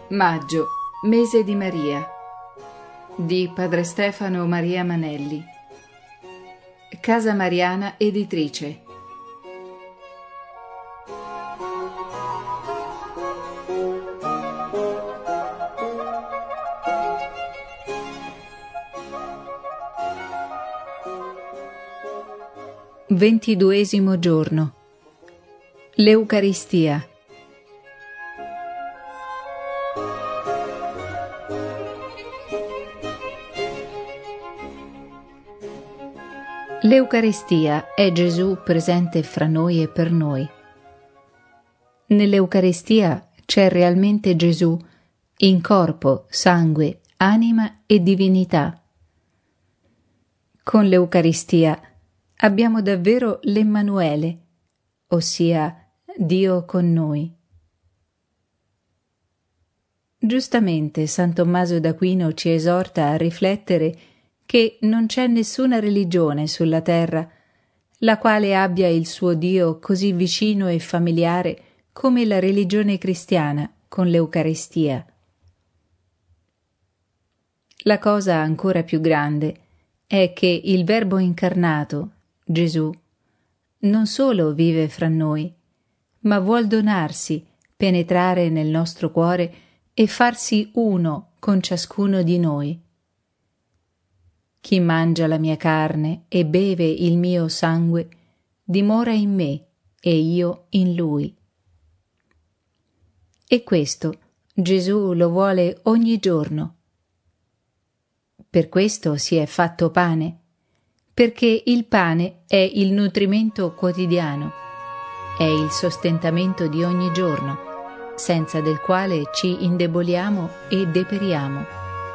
Maggio, mese di Maria, di Padre Stefano Maria Manelli. Casa Mariana Editrice. Ventiduesimo giorno. L'Eucaristia. L'Eucaristia è Gesù presente fra noi e per noi. Nell'Eucaristia c'è realmente Gesù in corpo, sangue, anima e divinità. Con l'Eucaristia abbiamo davvero l'Emmanuele, ossia Dio con noi. Giustamente San Tommaso d'Aquino ci esorta a riflettere che non c'è nessuna religione sulla terra la quale abbia il suo Dio così vicino e familiare come la religione cristiana con l'Eucaristia. La cosa ancora più grande è che il Verbo incarnato, Gesù, non solo vive fra noi, ma vuol donarsi, penetrare nel nostro cuore e farsi uno con ciascuno di noi. Chi mangia la mia carne e beve il mio sangue dimora in me e io in lui. E questo Gesù lo vuole ogni giorno. Per questo si è fatto pane, perché il pane è il nutrimento quotidiano, è il sostentamento di ogni giorno, senza del quale ci indeboliamo e deperiamo.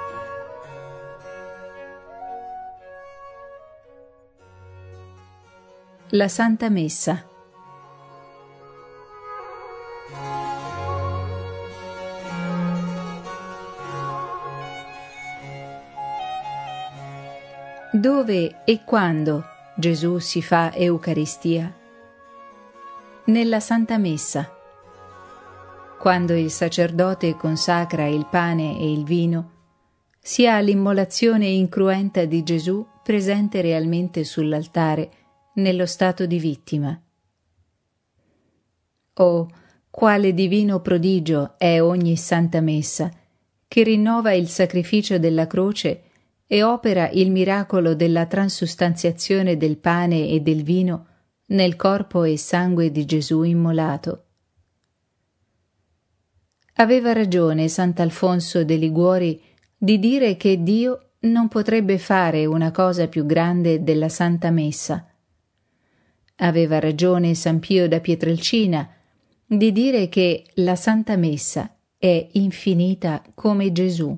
La Santa Messa. Dove e quando Gesù si fa Eucaristia? Nella Santa Messa. Quando il sacerdote consacra il pane e il vino, si ha l'immolazione incruenta di Gesù presente realmente sull'altare, nello stato di vittima. Oh, quale divino prodigio è ogni Santa Messa, che rinnova il sacrificio della croce e opera il miracolo della transustanziazione del pane e del vino nel corpo e sangue di Gesù immolato. Aveva ragione Sant'Alfonso de Liguori di dire che Dio non potrebbe fare una cosa più grande della Santa Messa. Aveva ragione San Pio da Pietrelcina di dire che la Santa Messa è infinita come Gesù.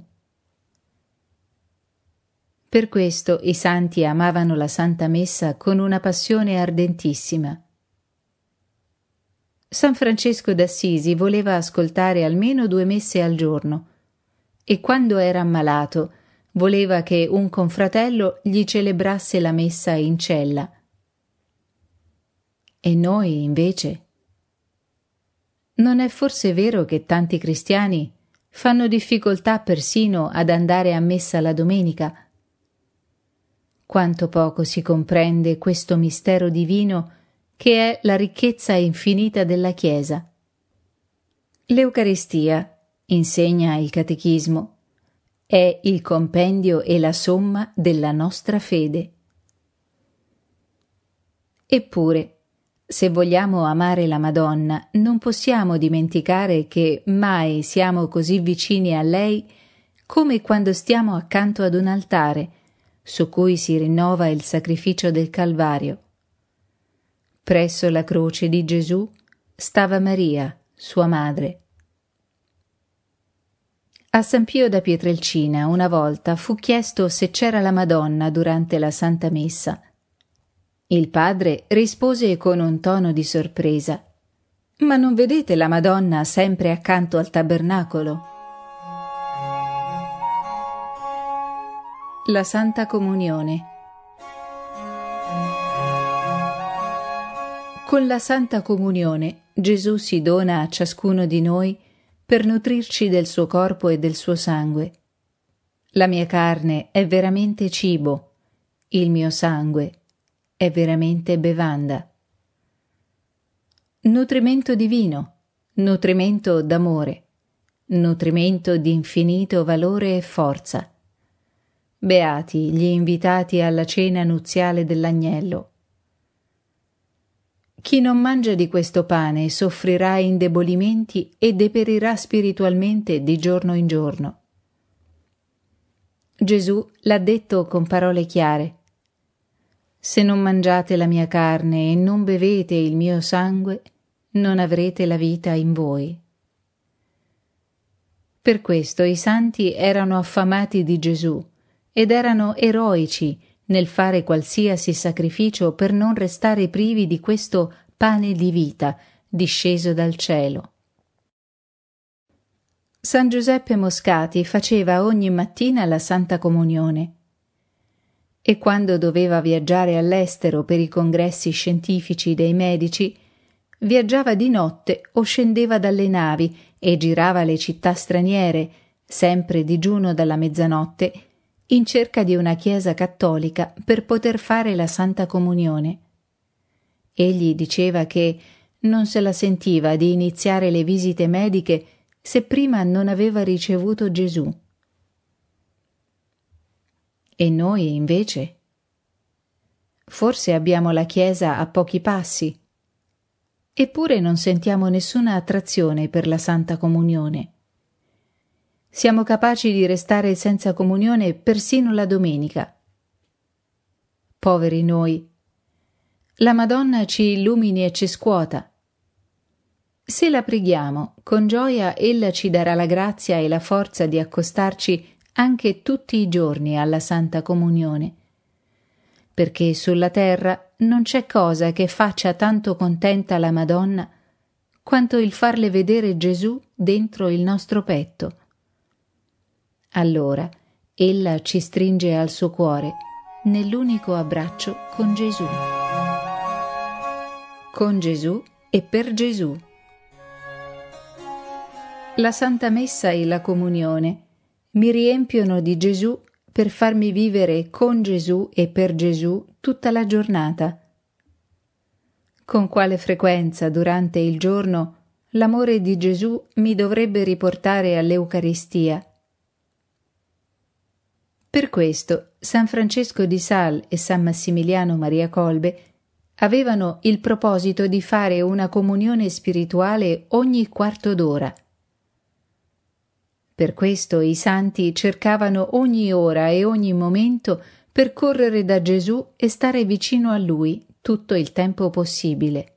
Per questo i santi amavano la Santa Messa con una passione ardentissima. San Francesco d'Assisi voleva ascoltare almeno 2 messe al giorno e quando era ammalato voleva che un confratello gli celebrasse la messa in cella. E noi, invece? Non è forse vero che tanti cristiani fanno difficoltà persino ad andare a messa la domenica? Quanto poco si comprende questo mistero divino che è la ricchezza infinita della Chiesa. L'Eucaristia, insegna il Catechismo, è il compendio e la somma della nostra fede. Eppure, se vogliamo amare la Madonna, non possiamo dimenticare che mai siamo così vicini a lei come quando stiamo accanto ad un altare, su cui si rinnova il sacrificio del Calvario. Presso la croce di Gesù stava Maria, sua madre. A San Pio da Pietrelcina una volta fu chiesto se c'era la Madonna durante la Santa Messa. Il padre rispose con un tono di sorpresa: «Ma non vedete la Madonna sempre accanto al tabernacolo?» La Santa Comunione. Con la Santa Comunione Gesù si dona a ciascuno di noi per nutrirci del suo corpo e del suo sangue. La mia carne è veramente cibo, il mio sangue è veramente bevanda. Nutrimento divino, nutrimento d'amore, nutrimento di infinito valore e forza. Beati gli invitati alla cena nuziale dell'agnello. Chi non mangia di questo pane soffrirà indebolimenti e deperirà spiritualmente di giorno in giorno. Gesù l'ha detto con parole chiare. Se non mangiate la mia carne e non bevete il mio sangue, non avrete la vita in voi. Per questo i santi erano affamati di Gesù ed erano eroici nel fare qualsiasi sacrificio per non restare privi di questo pane di vita disceso dal cielo. San Giuseppe Moscati faceva ogni mattina la Santa Comunione e quando doveva viaggiare all'estero per i congressi scientifici dei medici, viaggiava di notte o scendeva dalle navi e girava le città straniere, sempre digiuno dalla mezzanotte, in cerca di una chiesa cattolica per poter fare la Santa Comunione. Egli diceva che non se la sentiva di iniziare le visite mediche se prima non aveva ricevuto Gesù. E noi, invece? Forse abbiamo la chiesa a pochi passi, eppure non sentiamo nessuna attrazione per la Santa Comunione. Siamo capaci di restare senza comunione persino la domenica. Poveri noi! La Madonna ci illumini e ci scuota. Se la preghiamo, con gioia ella ci darà la grazia e la forza di accostarci anche tutti i giorni alla Santa Comunione, perché sulla terra non c'è cosa che faccia tanto contenta la Madonna quanto il farle vedere Gesù dentro il nostro petto. Allora ella ci stringe al suo cuore nell'unico abbraccio con Gesù. Con Gesù e per Gesù. La Santa Messa e la Comunione mi riempiono di Gesù per farmi vivere con Gesù e per Gesù tutta la giornata. Con quale frequenza durante il giorno l'amore di Gesù mi dovrebbe riportare all'Eucaristia? Per questo San Francesco di Sales e San Massimiliano Maria Colbe avevano il proposito di fare una comunione spirituale ogni quarto d'ora. Per questo i santi cercavano ogni ora e ogni momento per correre da Gesù e stare vicino a Lui tutto il tempo possibile.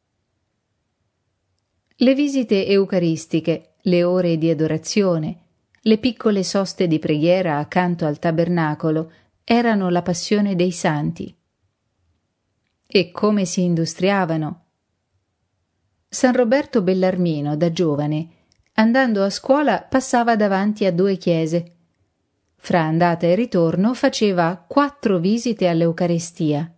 Le visite eucaristiche, le ore di adorazione, le piccole soste di preghiera accanto al tabernacolo erano la passione dei santi. E come si industriavano! San Roberto Bellarmino, da giovane, andando a scuola passava davanti a 2 chiese. Fra andata e ritorno faceva 4 visite all'Eucaristia.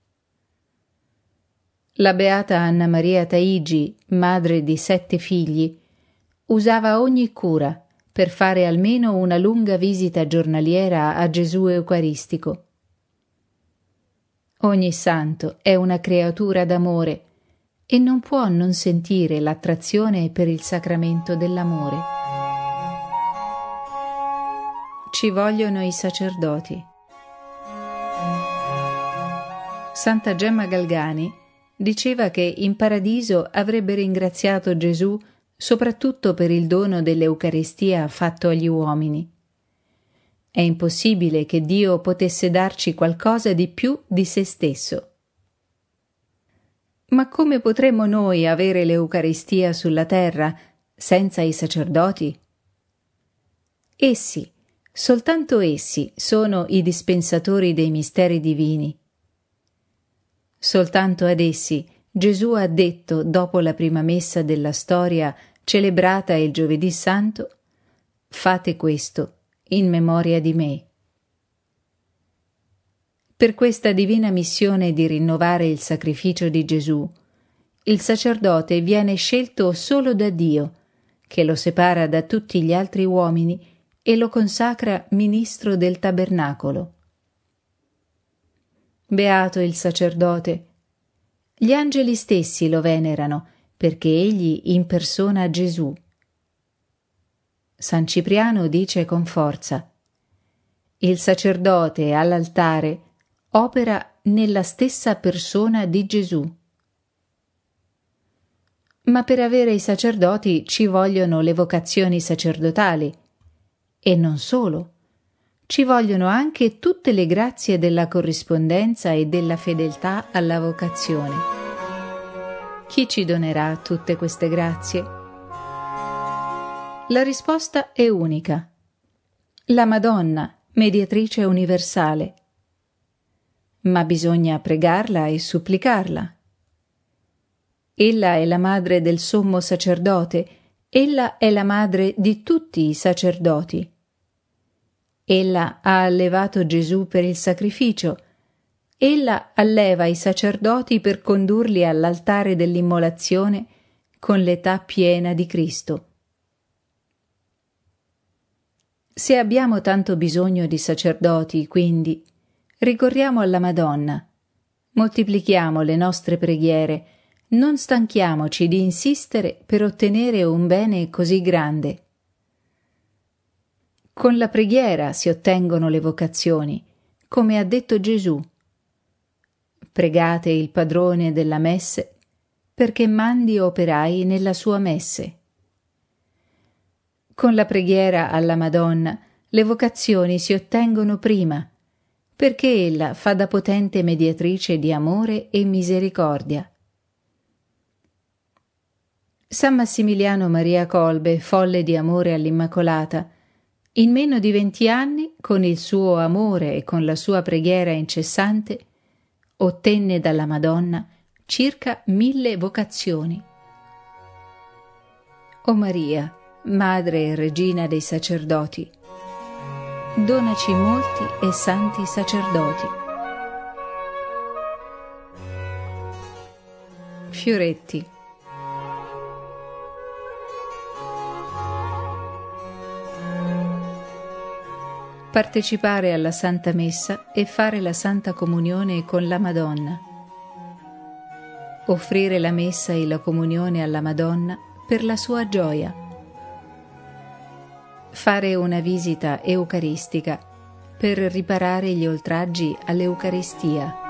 La beata Anna Maria Taigi, madre di 7 figli, usava ogni cura per fare almeno una lunga visita giornaliera a Gesù Eucaristico. Ogni santo è una creatura d'amore e non può non sentire l'attrazione per il sacramento dell'amore. Ci vogliono i sacerdoti. Santa Gemma Galgani diceva che in paradiso avrebbe ringraziato Gesù soprattutto per il dono dell'Eucaristia fatto agli uomini. È impossibile che Dio potesse darci qualcosa di più di se stesso. Ma come potremmo noi avere l'Eucaristia sulla terra senza i sacerdoti? Essi, soltanto essi, sono i dispensatori dei misteri divini. Soltanto ad essi Gesù ha detto, dopo la prima messa della storia celebrata il Giovedì Santo: «Fate questo in memoria di me». Per questa divina missione di rinnovare il sacrificio di Gesù, il sacerdote viene scelto solo da Dio, che lo separa da tutti gli altri uomini e lo consacra ministro del tabernacolo. Beato il sacerdote. Gli angeli stessi lo venerano, perché egli impersona Gesù. San Cipriano dice con forza: il sacerdote all'altare opera nella stessa persona di Gesù. Ma per avere i sacerdoti ci vogliono le vocazioni sacerdotali. E non solo. Ci vogliono anche tutte le grazie della corrispondenza e della fedeltà alla vocazione. Chi ci donerà tutte queste grazie? La risposta è unica. La Madonna, mediatrice universale. Ma bisogna pregarla e supplicarla. Ella è la madre del sommo sacerdote, ella è la madre di tutti i sacerdoti. Ella ha allevato Gesù per il sacrificio, ella alleva i sacerdoti per condurli all'altare dell'immolazione con l'età piena di Cristo. Se abbiamo tanto bisogno di sacerdoti, quindi, ricorriamo alla Madonna, moltiplichiamo le nostre preghiere, non stanchiamoci di insistere per ottenere un bene così grande. Con la preghiera si ottengono le vocazioni, come ha detto Gesù. Pregate il padrone della messe perché mandi operai nella sua messe. Con la preghiera alla Madonna le vocazioni si ottengono prima, perché ella fa da potente mediatrice di amore e misericordia. San Massimiliano Maria Kolbe, folle di amore all'Immacolata, in meno di 20 anni, con il suo amore e con la sua preghiera incessante, ottenne dalla Madonna circa 1000 vocazioni. O Maria, Madre e Regina dei sacerdoti, donaci molti e santi sacerdoti. Fioretti. Partecipare alla Santa Messa e fare la Santa Comunione con la Madonna. Offrire la Messa e la Comunione alla Madonna per la sua gioia. Fare una visita eucaristica per riparare gli oltraggi all'Eucaristia.